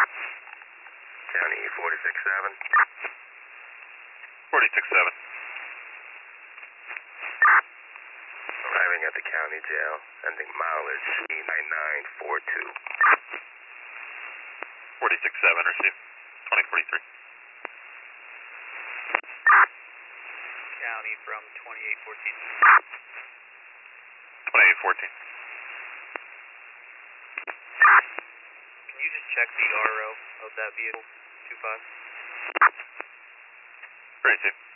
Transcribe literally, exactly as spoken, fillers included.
County forty-six seven. forty-six seven. Arriving at the county jail, ending mileage E nine nine four two. forty-six seven, received. twenty forty-three. County from twenty-eight fourteen. twenty-eight fourteen. Can you just check the R O of that vehicle? two five. Great, team.